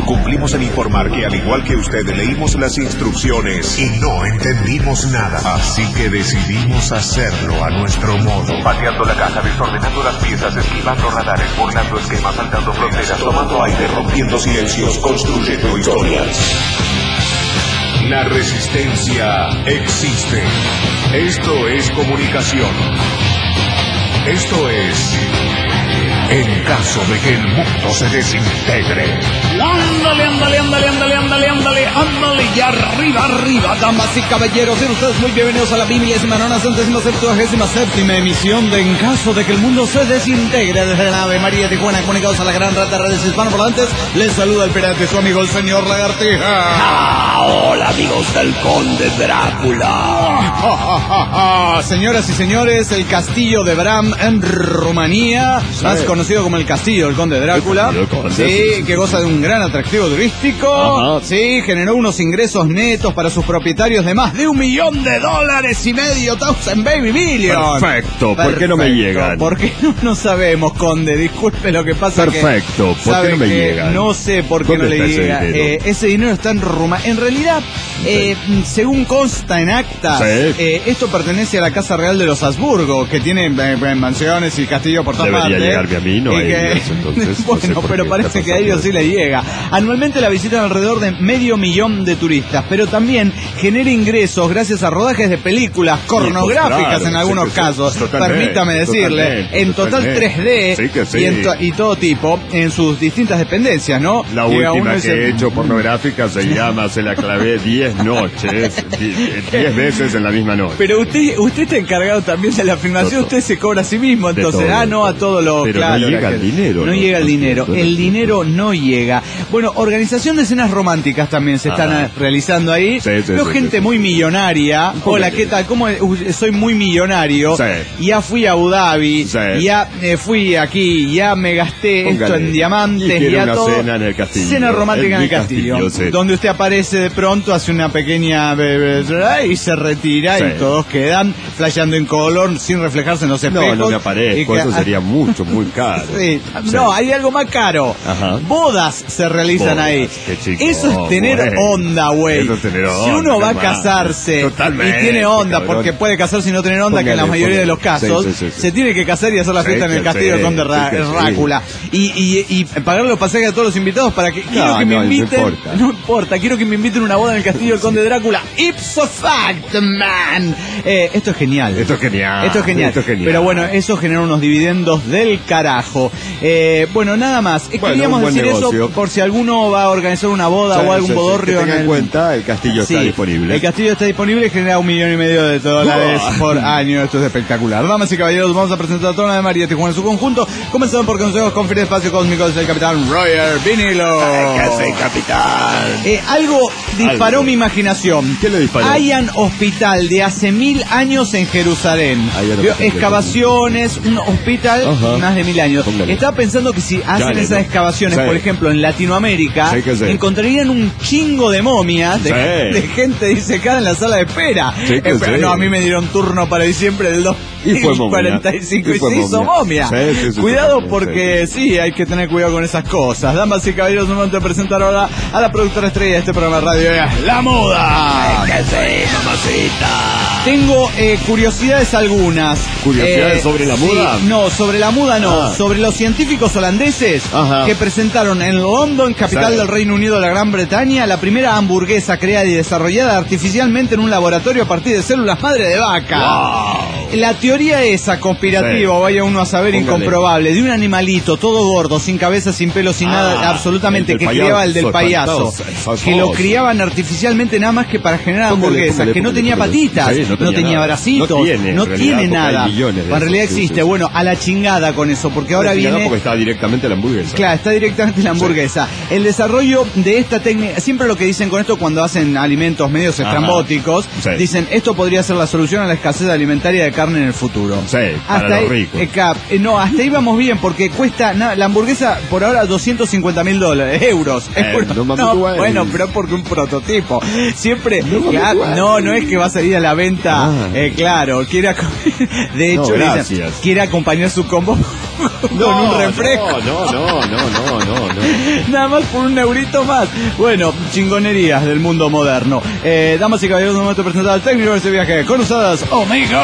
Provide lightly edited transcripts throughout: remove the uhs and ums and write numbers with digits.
Cumplimos en informar que, al igual que usted, leímos las instrucciones y no entendimos nada. Así que decidimos hacerlo a nuestro modo. Pateando la caja, desordenando las piezas, esquivando radares, burlando esquemas, saltando fronteras, tomando aire, rompiendo silencios, construyendo historias. La resistencia existe. Esto es comunicación. Esto es... en caso de que el mundo se desintegre. Ándale, y arriba, damas y caballeros, sean ustedes muy bienvenidos a la 1977ª emisión de En caso de que el mundo se desintegre, desde la nave María Tijuana, comunicados a la gran rata de redes hispanoparlantes. Les saluda el pirata, su amigo el señor Lagartija. Hola, amigos del Conde Drácula. Señoras y señores, el castillo de Bram en Rumanía, más conocido como el castillo del Conde Drácula, sí, que goza de un gran atractivo turístico. Ajá. Sí, generó unos ingresos netos para sus propietarios de más de $1,5 million, $1,000 baby million. Perfecto, ¿por qué no me llegan? ¿Por qué no sabemos, Conde? Disculpe lo que pasa. Perfecto, ¿por qué no me llegan? No sé por qué no le llega. Ese dinero está en Rumanía. En realidad, según consta en actas, esto pertenece a la Casa Real de los Habsburgo, que tiene mansiones y castillos por todas partes. Debería llegarme a mí, no a ellos, entonces. Bueno, pero parece que a ellos sí les llega. Anualmente la visitan alrededor de 500,000 de turistas, pero también genera ingresos gracias a rodajes de películas pornográficas, en algunos casos. Permítame decirle, en total 3D y todo tipo, en sus distintas dependencias, ¿no? La última que he hecho pornográfica se llama Se la clavé 10 noches, 10 veces en la misma noche. Pero usted está encargado también de la filmación, usted se cobra a sí mismo, entonces, no a todo lo... Pero claro, no llega el dinero. No llega el dinero, el dinero no llega. Bueno, organización de escenas románticas también se están realizando ahí. Veo gente muy millonaria. Hola, ¿qué tal? ¿Cómo soy muy millonario? Ya fui a Abu Dhabi, ya fui aquí, ya me gasté esto en diamantes, ya una todo. Cena en el castillo. Cena romántica en el castillo, donde usted aparece de pronto, hace una pequeña y se retira y todos quedan flasheando en color sin reflejarse en los espejos. No me aparezco, eso sería muy caro. No, hay algo más caro. Ajá. Bodas se realizan ahí. Eso es tener onda, güey. Si uno va a casarse y tiene onda, porque puede casarse y no tener onda, que en la mayoría de los casos, se tiene que casar y hacer la fiesta en el castillo del Conde Drácula. Y pagar los pasajes a todos los invitados para que... quiero que me inviten. No importa, quiero que me inviten a una boda en el castillo del Conde Drácula. Ipso fact, man. Esto es genial. Esto es genial. Pero bueno, eso genera unos dividendos del carajo. Bueno, nada más. Queríamos decir eso por si alguno va a organizar una boda o algún bodorrio. Tenga en cuenta, el castillo está disponible. El castillo está disponible y genera $1,5 million por año. Esto es espectacular. Damas y caballeros, vamos a presentar a toda la de María Tijuana en su conjunto. Comenzando por consejos con fin de espacio cósmico del capitán Roger Vinilo. ¿Qué hace, capitán? Algo disparó mi imaginación. ¿Qué le disparó? Hay un hospital de hace 1000 años en Jerusalén. Excavaciones, un hospital más de 1000 años. Estaba pensando que si hacen esas excavaciones, por ejemplo, en Latinoamérica, encontrarían un chingo de momias de gente disecada en la sala de espera. Pero no, a mí me dieron turno para diciembre del 2045 y se hizo momia. Cuidado porque hay que tener cuidado con esas cosas. Damas y caballeros, un momento de presentar ahora a la productora estrella de este programa de radio, La Moda. Mamacita. Tengo curiosidades algunas. ¿Curiosidades sobre la muda? No, sobre la muda no. Sobre los científicos holandeses que presentaron en London, capital del Reino Unido de la Gran Bretaña, la primera hamburguesa creada y desarrollada artificialmente en un laboratorio a partir de células madre de vaca. Wow. La teoría esa conspirativa, vaya uno a saber, incomprobable, de un animalito todo gordo, sin cabeza, sin pelo, sin nada, absolutamente, que criaba el del payaso, que lo criaban artificialmente nada más que para generar hamburguesas, que no tenía patitas, no tenía bracitos, no tiene nada. En realidad existe. Bueno, a la chingada con eso, porque ahora viene... porque está directamente la hamburguesa. Claro, está directamente la hamburguesa. El desarrollo de esta técnica, siempre lo que dicen con esto cuando hacen alimentos medios estrambóticos, dicen, esto podría ser la solución a la escasez alimentaria de carne en el futuro. Para los ricos. No, hasta ahí vamos bien, porque cuesta la hamburguesa por ahora $250,000, euros. Bueno, pero porque un prototipo. Siempre, no es que va a salir a la venta, claro, de hecho, quiere acompañar su combo con un refresco. Nada más por un eurito más. Bueno, chingonerías del mundo moderno. Damas y caballeros, un momento de presentar al técnico de este viaje. Con ustedes, Mico.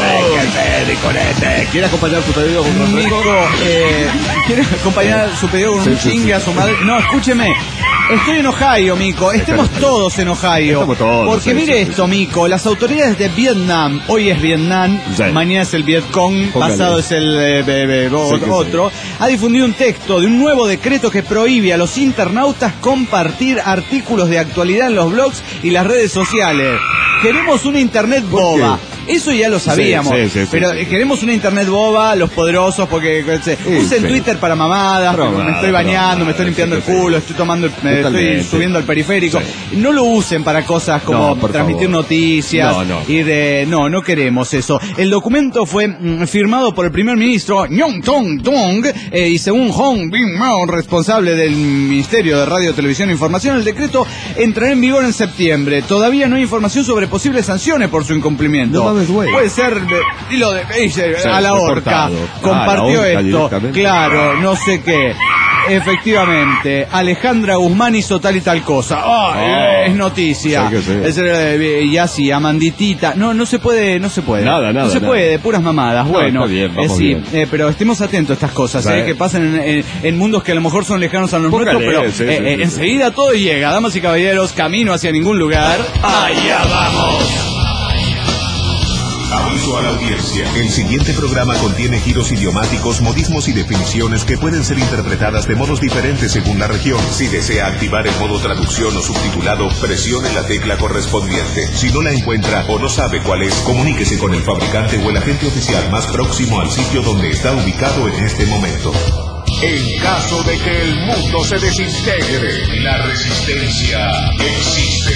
¿Quiere acompañar su pedido con un Mico, ¿quiere acompañar su pedido con un chingue a su madre? No, escúcheme. Estoy en Ohio, Mico. Estemos todos en Ohio. Estamos todos. Porque mire esto, Mico. Las autoridades de Vietnam, hoy es Vietnam, mañana es el Vietcong, pasado es el otro, ha difundido un texto de un nuevo decreto que prohíbe a los internautas compartir artículos de actualidad en los blogs y las redes sociales. Queremos una internet boba. Eso ya lo sabíamos, pero queremos una internet boba, los poderosos, porque usen Twitter para mamadas, me estoy bañando, me estoy limpiando el culo, estoy tomando, estoy subiendo al periférico. No lo usen para cosas como transmitir noticias, no queremos eso. El documento fue firmado por el primer ministro Nhong Tong Dong y según Hong Bin Mao, responsable del Ministerio de Radio, Televisión e Información, el decreto entrará en vigor en septiembre. Todavía no hay información sobre posibles sanciones por su incumplimiento. Puede ser a la horca. Compartió esto. Claro, no sé qué. Efectivamente, Alejandra Guzmán hizo tal y tal cosa. Es noticia. Y así, Amanditita. No se puede. Nada. No se puede, puras mamadas. Bueno, bien, bien. pero estemos atentos a estas cosas, que pasan en mundos que a lo mejor son lejanos a los nuestros, pero enseguida todo llega. Damas y caballeros, camino hacia ningún lugar. ¡Allá vamos! Aviso a la audiencia. El siguiente programa contiene giros idiomáticos, modismos y definiciones que pueden ser interpretadas de modos diferentes según la región. Si desea activar el modo traducción o subtitulado, presione la tecla correspondiente. Si no la encuentra o no sabe cuál es, comuníquese con el fabricante o el agente oficial más próximo al sitio donde está ubicado en este momento. En caso de que el mundo se desintegre, la resistencia existe.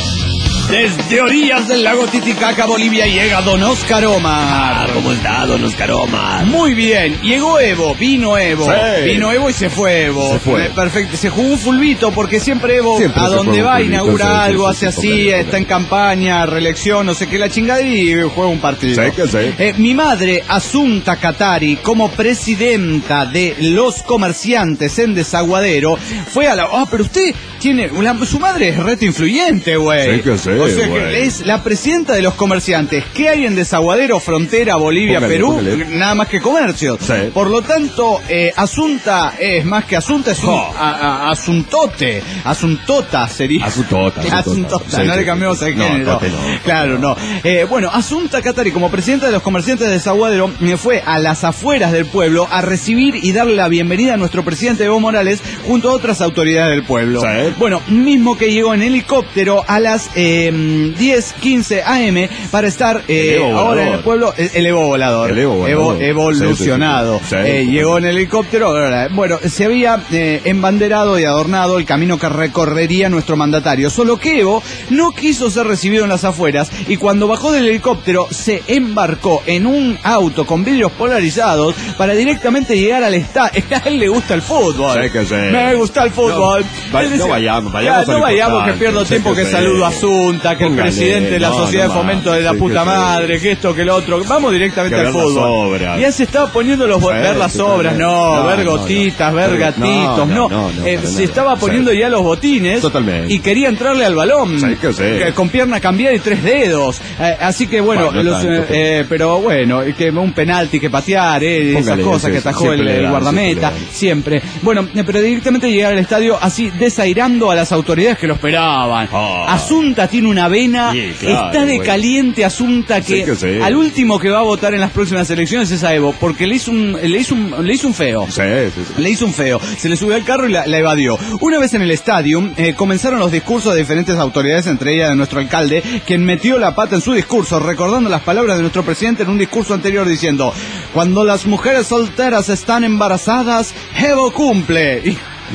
Desde orillas del lago Titicaca, Bolivia, llega Don Oscar Omar. ¿Cómo está, Don Oscar Omar? Muy bien, llegó Evo, vino Evo. Vino Evo y se fue Evo. Perfecto, se jugó un fulbito porque siempre Evo a donde va inaugura algo, hace así, está en campaña, reelección, no sé qué, la chingada y juega un partido. Mi madre, Asunta Katari, como presidenta de los comerciantes en Desaguadero, fue a la... pero usted tiene... su madre es reto influyente, güey. O sea que es la presidenta de los comerciantes. ¿Qué hay en Desaguadero, frontera Bolivia, Perú? Nada más que comercio. Por lo tanto, Asunta es más que Asunta, es un asuntote. Asuntota sería. Asuntota. No le cambiamos el género. Claro, no. Bueno, Asunta Katari, como presidenta de los comerciantes de Desaguadero, fue a las afueras del pueblo a recibir y darle la bienvenida a nuestro presidente Evo Morales junto a otras autoridades del pueblo. Bueno, mismo que llegó en helicóptero a las 10:15 AM para estar ahora en el pueblo, el Evo volador, evolucionado. Llegó en el helicóptero. Bueno, se había embanderado y adornado el camino que recorrería nuestro mandatario, solo que Evo no quiso ser recibido en las afueras y cuando bajó del helicóptero se embarcó en un auto con vidrios polarizados para directamente llegar al estadio. A él le gusta el fútbol. Me gusta el fútbol. No vayamos, que pierdo tiempo, que saludo a Asunta, que el presidente de la Sociedad de Fomento de la puta madre, que esto, que lo otro. Vamos directamente al fútbol. Ya se estaba poniendo ver las obras, ver gotitas, ver gatitos, se estaba poniendo ya los botines y quería entrarle al balón con pierna cambiada y 3 dedos. Así que bueno, pero bueno, que un penalti que patear, esas cosas que atajó el guardameta, siempre. Bueno, pero directamente llegar al estadio así desairando a las autoridades que lo esperaban. Asunta tiene una vena, está de caliente Asunta, que al último que va a votar en las próximas elecciones es a Evo, porque le hizo un feo. Le hizo un feo. Se le subió al carro y la evadió. Una vez en el estadio, comenzaron los discursos de diferentes autoridades, entre ellas de nuestro alcalde, quien metió la pata en su discurso, recordando las palabras de nuestro presidente en un discurso anterior diciendo: cuando las mujeres solteras están embarazadas, Evo cumple.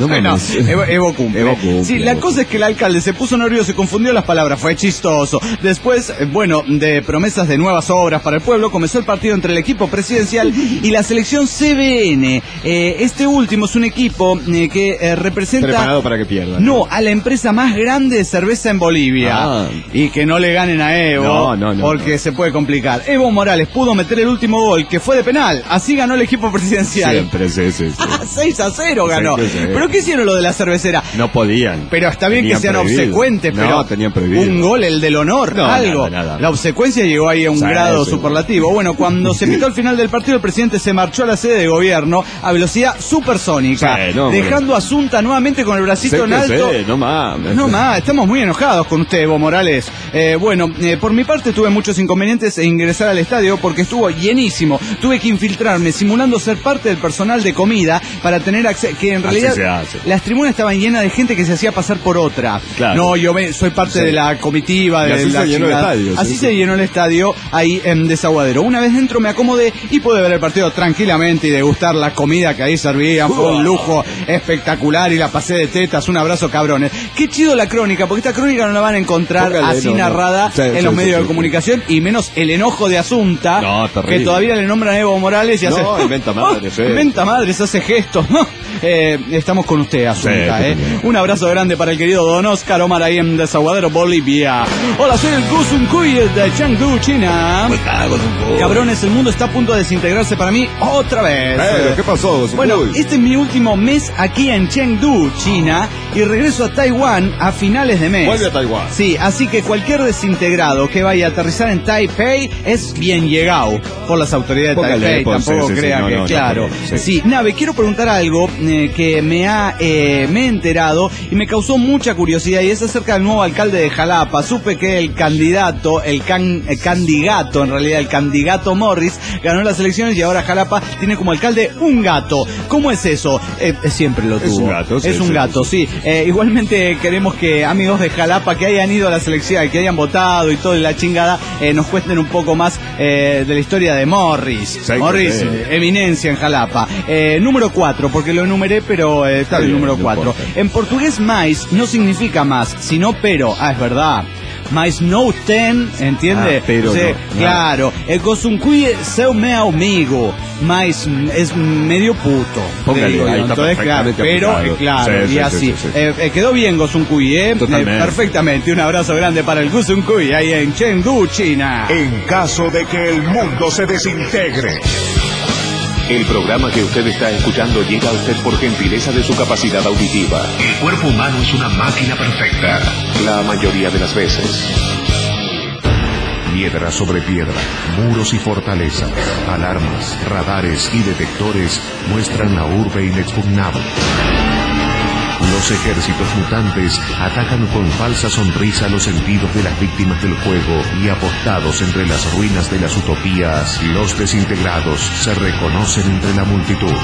Evo cumple. Sí, la cosa es que el alcalde se puso nervioso y confundió las palabras, fue chistoso. Después, de promesas de nuevas obras para el pueblo, comenzó el partido entre el equipo presidencial y la selección CBN. Este último es un equipo que representa... Preparado para que pierda. No, a la empresa más grande de cerveza en Bolivia. Y que no le ganen a Evo, porque se puede complicar. Evo Morales pudo meter el último gol, que fue de penal. Así ganó el equipo presidencial. Siempre, 6-0 ganó. Pero ¿Pero qué hicieron lo de la cervecera? No podían. Pero está bien que sean obsecuentes, pero... No, tenían prohibido. Un gol, el del honor, algo. Nada. La obsecuencia llegó ahí a un grado superlativo. Bueno, cuando se pitó al final del partido, el presidente se marchó a la sede de gobierno a velocidad supersónica, dejando a Asunta nuevamente con el bracito en alto. No más, estamos muy enojados con usted, Evo Morales. Por mi parte tuve muchos inconvenientes en ingresar al estadio porque estuvo llenísimo. Tuve que infiltrarme simulando ser parte del personal de comida para tener acceso, que en realidad las tribunas estaban llenas de gente que se hacía pasar por otra. Claro. No, yo soy parte de la comitiva, de la chingada. Así se llenó el estadio ahí en Desaguadero. Una vez dentro me acomodé y pude ver el partido tranquilamente y degustar la comida que ahí servían. Fue un lujo espectacular y la pasé de tetas. Un abrazo, cabrones. Qué chido la crónica, porque esta crónica no la van a encontrar así narrada en los medios de comunicación, y menos el enojo de Asunta, que todavía le nombran a Evo Morales y hace... inventa madres. Inventa madres, hace gestos. Estamos con usted, Asunta. Un abrazo grande para el querido Don Oscar Omar ahí en Desaguadero, Bolivia. Hola, soy el Gusuncuy de Chengdu, China. Cabrones, el mundo está a punto de desintegrarse para mí otra vez. ¿Qué pasó, Gusuncuy? Bueno, este es mi último mes aquí en Chengdu, China, y regreso a Taiwán a finales de mes. Vuelve a Taiwán. Sí, así que cualquier desintegrado que vaya a aterrizar en Taipei es bien llegado por las autoridades de Taipei. Tampoco crea que, claro. Sí, Nave, quiero preguntar algo que me he enterado y me causó mucha curiosidad, y es acerca del nuevo alcalde de Jalapa. Supe que el candidato Morris ganó las elecciones y ahora Jalapa tiene como alcalde un gato. ¿Cómo es eso? Siempre lo tuvo. Es un gato. Es un gato, sí. Igualmente queremos que amigos de Jalapa que hayan ido a las elecciones, que hayan votado y todo y la chingada, nos cuenten un poco más de la historia de Morris. Morris, eminencia en Jalapa. Número 4, porque lo enumeré, pero está el número 4. En portugués, mais no significa más, sino pero. Es verdad. Mas no ten, ¿entiende? Pero claro, el Gosuncuy seu meu amigo, mas es medio puto. Póngale, ahí está. Entonces, claro, y así. Quedó bien Gosuncuy, perfectamente. Un abrazo grande para el Gosuncuy ahí en Chengdu, China. En caso de que el mundo se desintegre. El programa que usted está escuchando llega a usted por gentileza de su capacidad auditiva. El cuerpo humano es una máquina perfecta, la mayoría de las veces. Piedra sobre piedra, muros y fortalezas, alarmas, radares y detectores muestran la urbe inexpugnable. Los ejércitos mutantes atacan con falsa sonrisa los sentidos de las víctimas del juego, y apostados entre las ruinas de las utopías, los desintegrados se reconocen entre la multitud.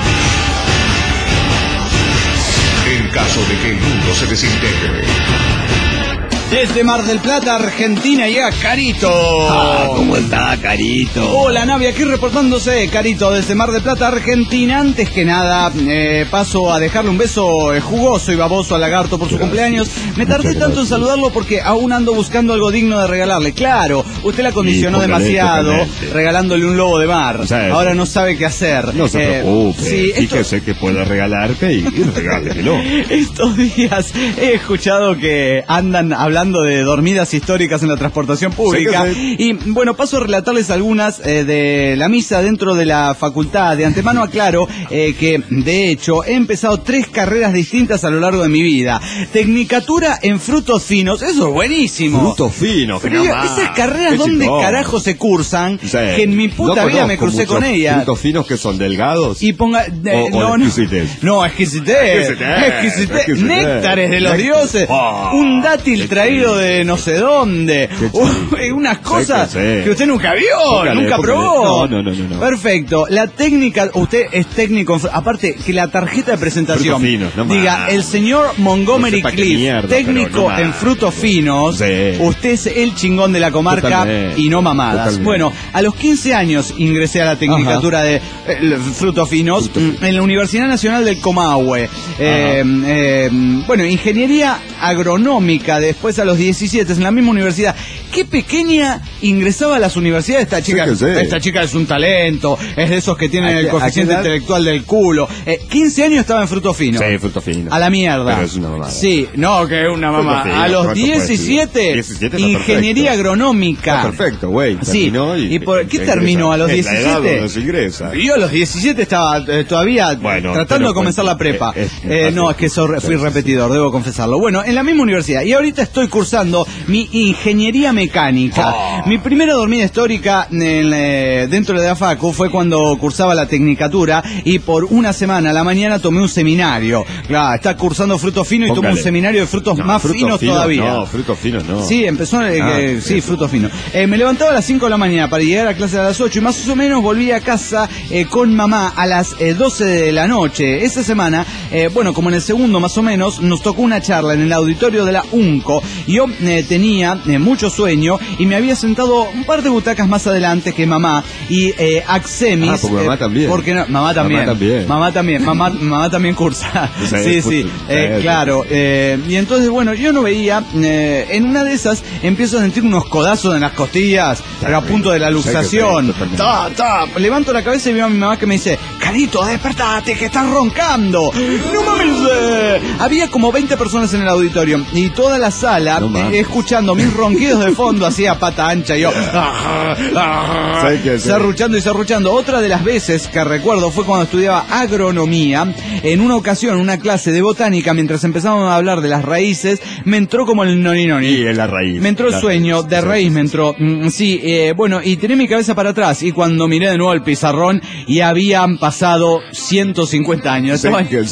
En caso de que el mundo se desintegre. Desde Mar del Plata, Argentina, llega Carito. ¿Cómo está, Carito? Hola, Navi, aquí reportándose, Carito, desde Mar del Plata, Argentina. Antes que nada, paso a dejarle un beso jugoso y baboso al lagarto por su cumpleaños. Me tardé tanto en saludarlo porque aún ando buscando algo digno de regalarle. Claro, usted la condicionó demasiado regalándole un lobo de mar. Ahora no sabe qué hacer. No se preocupe, fíjese que puede regalarte y regálemelo. Estos días he escuchado que andan hablando de dormidas históricas en la transportación pública. Y bueno, paso a relatarles algunas de la misa dentro de la facultad. De antemano aclaro que de hecho he empezado 3 carreras distintas a lo largo de mi vida. Tecnicatura en frutos finos, eso es buenísimo. Frutos finos, pero esas carreras, ¿dónde carajo se cursan? Que en mi puta vida me crucé con ellas. ¿Frutos finos que son delgados? Y ponga... exquisitez. Néctares de los dioses. Un dátil traído de no sé dónde, unas cosas que usted nunca vio, nunca probó. No. Perfecto. La técnica, usted es técnico, aparte que la tarjeta de presentación diga el señor Montgomery Clift, técnico en frutos finos. Usted es el chingón de la comarca y no mamadas. Bueno, a los 15 años ingresé a la tecnicatura de frutos finos en la Universidad Nacional del Comahue. Bueno, ingeniería agronómica. Después ingresa a los 17 en la misma universidad. Qué pequeña ingresaba a las universidades esta chica. Sí. Esta chica es un talento, es de esos que tienen el coeficiente intelectual del culo. 15 años estaba en Fruto Fino. Sí, Fruto Fino. A la mierda. Pero es una mamada. Sí, no, que es una mamá. A los 17, ingeniería agronómica. Está perfecto, güey. Sí. ¿Y por qué terminó a los 17? La edad donde se ingresa. Yo a los 17 estaba todavía tratando de comenzar la prepa. No, es que fui repetidor, debo confesarlo. Bueno, en la misma universidad. Y ahorita estoy cursando mi ingeniería mecánica. Mi primera dormida histórica dentro de la facu fue cuando cursaba la tecnicatura y por una semana a la mañana tomé un seminario. Claro, está cursando Fruto Fino y tomé un seminario de frutos más finos todavía. No, Fruto Fino no. Sí, empezó, sí, Fruto Fino. Me levantaba a las 5 de la mañana para llegar a clase a las 8 y más o menos volví a casa con mamá a las 12 de la noche. Esa semana, como en el segundo más o menos, nos tocó una charla en el auditorio de la UNCO. Yo tenía mucho sueño y me había sentado un par de butacas más adelante que mamá y Axemis. Porque mamá también. Porque no, mamá también. Mamá también cursa. Sí, claro. Y entonces, yo no veía. En una de esas empiezo a sentir unos codazos en las costillas, pero a punto de la luxación. Levanto la cabeza y veo a mi mamá que me dice: Carito, despertate, que estás roncando. No mames. Había como 20 personas en el auditorio y toda la sala escuchando mis ronquidos de fondo, así a pata ancha. Y yo serruchando. Otra de las veces que recuerdo fue cuando estudiaba agronomía. En una ocasión, una clase de botánica, mientras empezábamos a hablar de las raíces, me entró como el noni. Y en la raíz. Me entró el sueño, de raíz me entró. Y tiré mi cabeza para atrás y cuando miré de nuevo el pizarrón y habían pasado 150 años.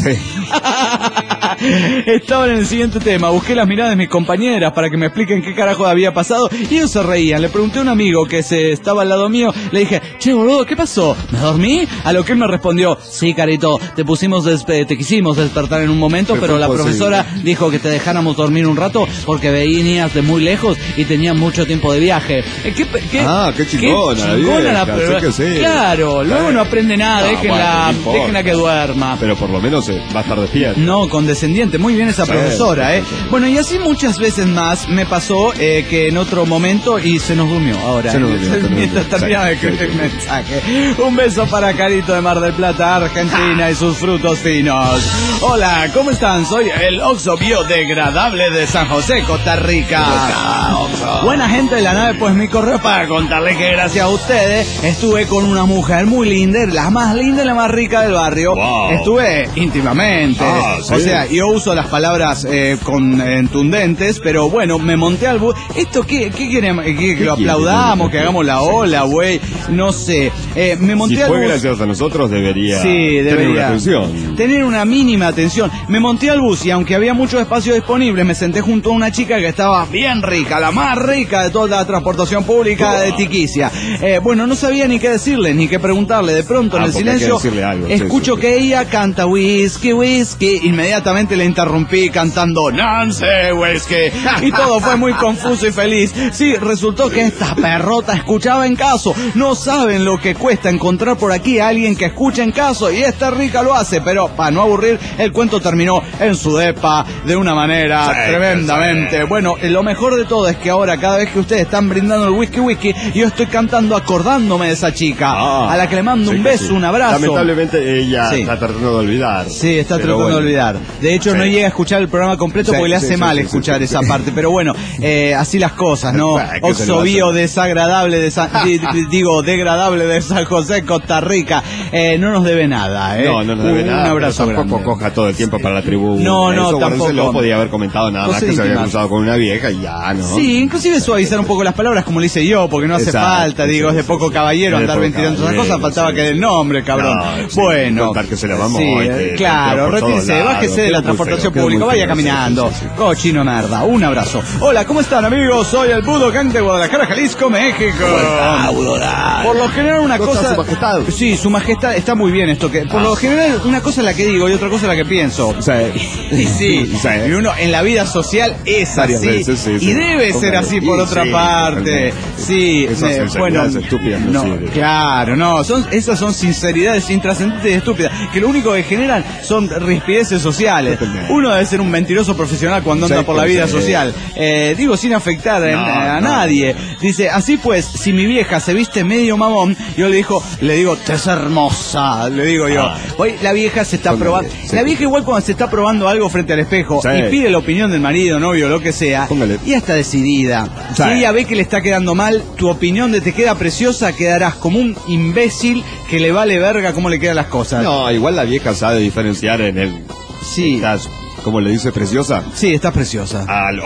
Estaban en el siguiente tema. Busqué las miradas de mis compañeras para que me expliquen qué carajo había pasado y ellos se reían. Le pregunté a un amigo que estaba al lado mío, le dije: che, boludo, ¿qué pasó? ¿Me dormí? A lo que él me respondió: sí, Carito, te quisimos despertar en un momento, pero la profesora dijo que te dejáramos dormir un rato porque venías de muy lejos y tenías mucho tiempo de viaje. Qué chingona. Claro, luego no aprende nada, déjenla que duerma. Pero por lo menos va a estar despierta. No, condescendiente, muy bien esa profesora, Bueno, y así muchas veces más me pasó que en otro momento y se nos durmió ahora. Mientras terminaba de escribir el mensaje. Un beso para Carito de Mar del Plata, Argentina y sus frutos finos. Hola, ¿cómo están? Soy el Oxxo biodegradable de San José, Costa Rica. Buena gente de la nave, pues mi correo para contarles que gracias a ustedes estuve con una mujer muy linda, la más linda y la más rica del barrio. Wow. Estuve íntimamente. ¿Sí? O sea, yo uso las palabras contundentes, pero bueno, me monté al bus. ¿Esto qué quieren? ¿Que lo aplaudamos? ¿Que hagamos la ola, güey? No sé. Me monté al bus. Si fue gracias a nosotros, debería tener una atención. Tener una mínima atención. Me monté al bus y aunque había mucho espacio disponible, me senté junto a una chica que estaba bien rica, la más rica de toda la transportación pública de Tiquicia. No sabía ni qué decirle, ni qué preguntarle. De pronto, en el silencio, escucho que ella canta whisky. Inmediatamente le interrumpí cantando Nancy Whisky. Y todo fue muy confuso y feliz. Sí, resultó que esta perrota escuchaba en caso. No saben lo que cuesta encontrar por aquí a alguien que escuche en caso. Y esta rica lo hace, pero para no aburrir, el cuento terminó en su depa de una manera tremendamente. Bueno, lo mejor de todo es que ahora cada vez que ustedes están brindando el whisky, yo estoy cantando acordándome de esa chica, a la que le mando un beso, un abrazo. Lamentablemente ella está tratando de olvidar. Sí, está tratando de olvidar. De hecho, no llega a escuchar el programa completo porque le hace mal escuchar esa parte. Pero bueno, así las cosas, ¿no? Oxxo bio desagradable degradable de San José, Costa Rica. No nos debe nada, No nos debe nada. Un abrazo tampoco grande. Coja todo el tiempo para la tribu. No, tampoco. No podía haber comentado nada más que se había cruzado con una vieja y ya, ¿no? Sí, inclusive suavizar un poco las palabras como le hice yo, porque no hace falta, es de poco caballero andar ventilando esas cosas, faltaba que dé el nombre, cabrón. Bueno. Contar que se la vamos. Claro, retírese, bájese de la transportación pública, vaya caminando. Cochino merda, un abrazo. Hola, ¿cómo están, amigos? Soy el Budokan de Guadalajara, Jalisco, México. Por lo general una cosa... Su majestad. Sí, su majestad, está muy bien esto, que por lo general una cosa es la que digo y otra cosa es la que pienso. Y uno en la vida social es así. Y debe ser así por otra parte. Estúpidas. Esas son sinceridades intrascendentes y estúpidas, que lo único que generan son rispideces sociales. uno debe ser un mentiroso profesional cuando anda por la vida social. Digo, sin afectar a nadie. Dice, así pues, si mi vieja se viste medio mamón, yo le digo, te es hermosa, le digo yo. Hoy la vieja se está probando. La vieja igual cuando se está probando algo frente al espejo y pide la opinión del marido, novio, lo que sea, y está decidida. Si ella ve que le está quedando mal, tu opinión de te queda preciosa, quedarás como un imbécil que le vale verga cómo le quedan las cosas. No, igual la vieja sabe diferenciar en el... Sí. ¿Cómo le dice? ¿Preciosa? Sí, estás preciosa.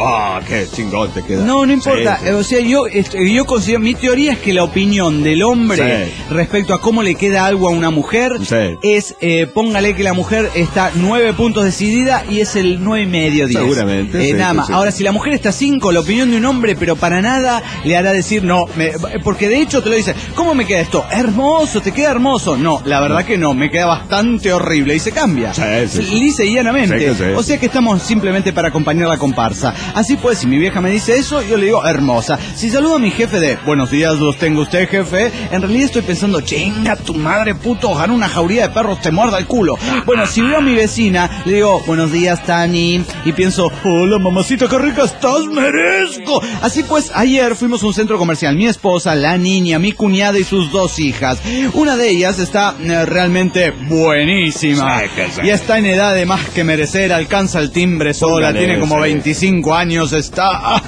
Qué chingón te queda. No importa. Sí. O sea, yo considero, mi teoría es que la opinión del hombre respecto a cómo le queda algo a una mujer es, póngale que la mujer está 9 puntos decidida y es el 9,5, 10. Seguramente. Nada más. Ahora, si la mujer está 5, la opinión de un hombre, pero para nada le hará decir no. Porque de hecho te lo dice, ¿cómo me queda esto? Hermoso, te queda hermoso. No, la verdad que no, me queda bastante horrible. Y se cambia. Lisa y llanamente. O sea que estamos simplemente para acompañar la comparsa. Así pues, si mi vieja me dice eso, yo le digo hermosa. Si saludo a mi jefe de buenos días, los tengo usted, jefe, en realidad estoy pensando, chinga tu madre, puto, ojalá una jauría de perros te muerda el culo. Bueno, si veo a mi vecina, le digo buenos días, Tani, y pienso, hola mamacita, qué rica estás, merezco. Así pues, ayer fuimos a un centro comercial, mi esposa, la niña, mi cuñada y sus 2 hijas. Una de ellas está realmente buenísima y está en edad de más que merecer, alcanza el timbre sola, tiene como 25 años, está...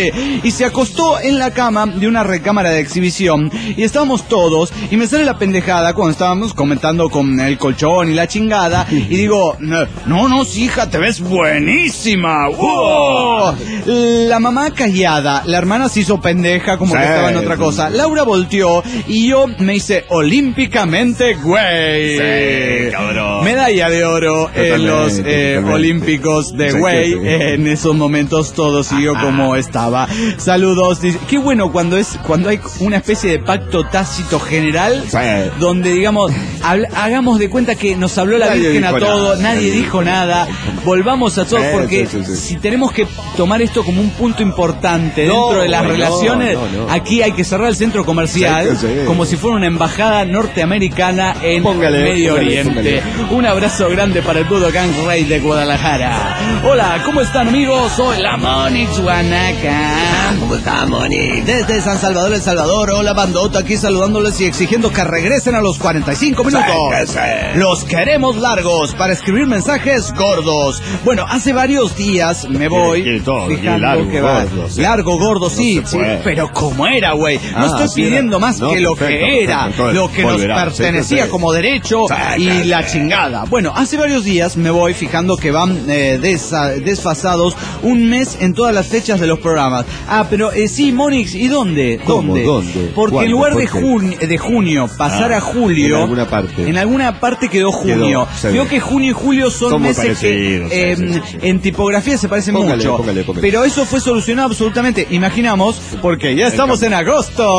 y se acostó en la cama de una recámara de exhibición y estábamos todos y me sale la pendejada cuando estábamos comentando con el colchón y la chingada y digo, no, sí, hija, te ves buenísima. ¡Wow! La mamá callada, la hermana se hizo pendeja como que estaba en otra cosa. Laura volteó y yo me hice olímpicamente güey. Sí, cabrón. Medalla de oro en los olímpicos de güey. En esos momentos todo siguió como estaba. Saludos. Qué bueno cuando hay una especie de pacto tácito general donde digamos hagamos de cuenta que nos habló la Virgen a todos, nadie dijo nada, volvamos a todos porque si tenemos que tomar esto como un punto importante dentro de las relaciones, aquí hay que cerrar el centro comercial como si fuera una embajada norteamericana en Medio Oriente. Un abrazo grande para el Budokan Rey de Guadalajara. Hola, ¿cómo están, amigos? Soy la Monix Guanaca. ¿Cómo está, Monix? Desde San Salvador, El Salvador. Hola, bandota, aquí saludándoles y exigiendo que regresen a los 45 minutos. Los queremos largos para escribir mensajes gordos. Bueno, hace varios días me voy fijando que va largo, gordo, sí, pero ¿cómo era, güey? No estoy pidiendo más que lo que era, lo que nos pertenecía como derecho y la chingada. Bueno, hace varios días me voy fijando que van desfasados un mes en todas las fechas de los programas. Pero sí, Monix, ¿y dónde? ¿Dónde? Porque en lugar de junio pasar a julio, en alguna parte quedó junio. Creo que junio y julio son meses que en tipografía se parecen mucho. Pero eso fue solucionado absolutamente. Imaginamos, porque ya estamos en agosto.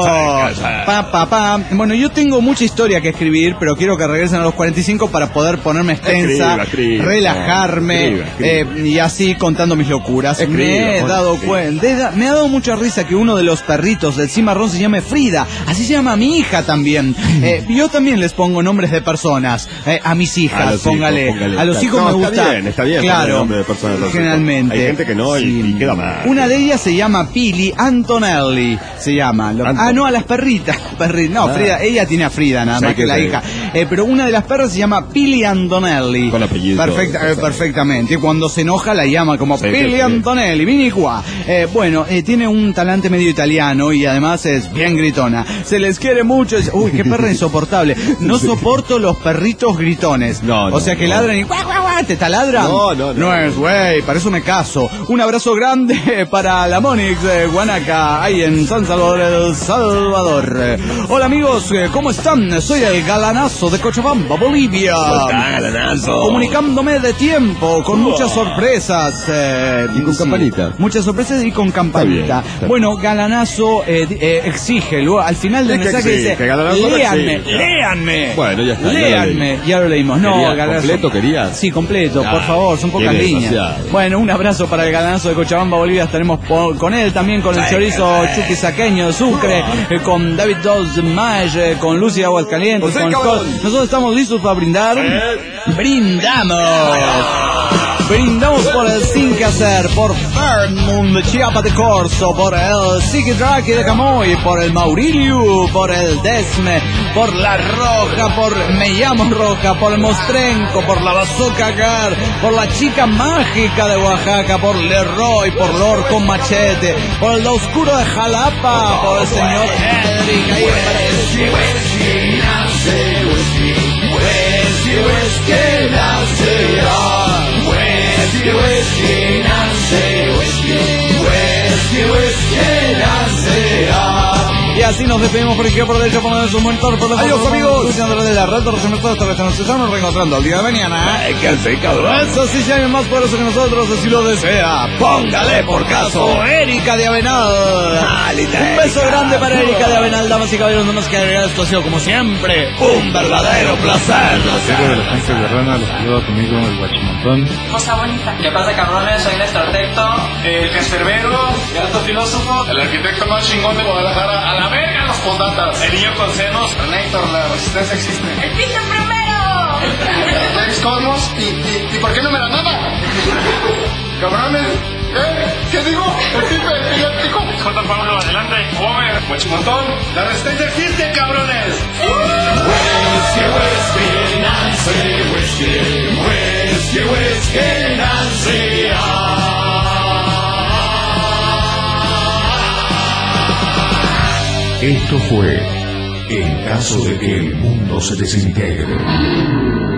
Bueno, yo tengo mucha historia que escribir, pero quiero que regresen a los 45 para poder ponerme extensa, relajarme y así contando mis locuras. Me he dado cuenta, me ha dado mucha risa que uno de los perritos del cimarrón se llame Frida. Así se llama mi hija también. Yo también les pongo nombres de personas a mis hijas, póngale. A los hijos me gusta. Está bien, claro, nombre de personas. generalmente. Hay gente que no y queda mal. Una de ellas se llama Pili Antonelli, se llama. No, a las perritas. No, Frida, ella tiene a Frida nada más que la hija. Pero una de las perras se llama Pili Antonelli. Con apellido. Perfectamente. Y cuando se enoja la llama como Pili Antonelli, vini qua. Bueno, tiene un talante medio italiano y además es bien gritona. Se les quiere mucho. Uy, qué perra insoportable. No soporto los perritos gritones. O sea que ladran y te taladran. No es, güey, para eso me caso. Un abrazo grande para la Monix Guanaca, ahí en San Salvador, El Salvador. Hola amigos, ¿cómo están? Soy el Galanazo de Cochabamba, Bolivia. Comunicándome de tiempo, con muchas sorpresas. Y con campanita. Muchas sorpresas y con campanita. Está bien. Bueno, Galanazo exige, luego, al final del mensaje dice, léanme. Bueno, ya está. Léanme. Ya lo leímos. No, Galanazo. ¿Completo querías? Sí, completo, por favor, son pocas líneas. Bueno, un abrazo para el Galanazo de Cochabamba, Bolivia. Estaremos con él también, con el chorizo chuquisaqueño de Sucre, con David Dos Mage, con Lucy Aguascalientes, con Scott. Nosotros estamos listos para brindar. ¡Brindamos! Brindamos por el Sin Que Hacer, por Fairmont de Chiapa de Corzo, por el Psiquitraki de Camoy, por el Maurilio, por el Desme, por la Roja, por Me Llamo Roja, por el Mostrenco, por la Bazooka Gar, por la Chica Mágica de Oaxaca, por Leroy, por Lord con Machete, por el Lo Oscuro de Jalapa, por el señor Eric, ahí y así nos despedimos por izquierda, por derecha, por nuestro monitor, por los adiós amigos. De la red, nos estamos reencontrando el día de mañana. ¿Qué hace, cabrón? Eso sí, si hay más poderoso que nosotros, así lo desea. Póngale por caso, Erika de Avenal. Un beso grande para Erika de Avenal, damas y caballeros. No más que agregar, esto ha sido como siempre un verdadero placer. De la gente de Rana, los saluda conmigo el Guachimontón. Cosa bonita. ¿Qué pasa, cabrones? Soy Néstor Arquitecto, el Cancerbero, el alto filósofo, el arquitecto más chingón de Guadalajara. A la verga los podatas. El niño con senos, Renator, la resistencia existe. ¡El piso primero! James Cosmos, ¿y por qué no me la nada? Cabrones, ¿qué digo? El tipo epiléptico. J. Pablo, adelante. Homer, Guachimontón. La resistencia existe, cabrones. Whiskey, Nancy. Esto fue En caso de que el mundo se desintegre.